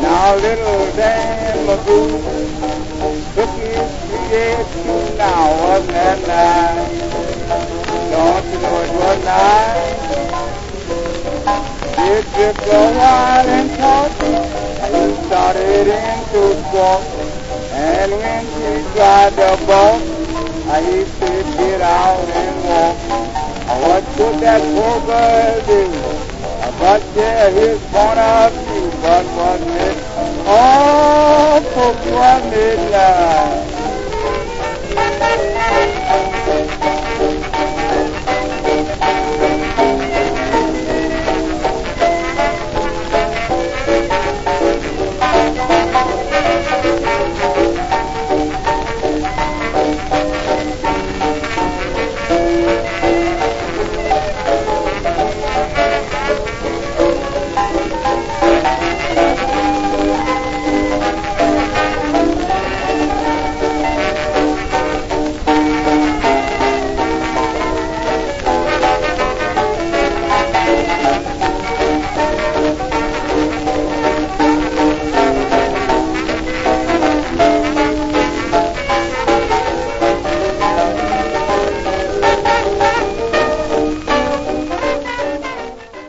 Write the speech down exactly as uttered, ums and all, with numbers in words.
Now little Dan Magoo took his creation now, wasn't that nice? Don't you know it was nice? It took a while and talked, and he started into squawk. And when she tried to balk, he said, get out and walk. What could that poor girl do? But yeah, his point of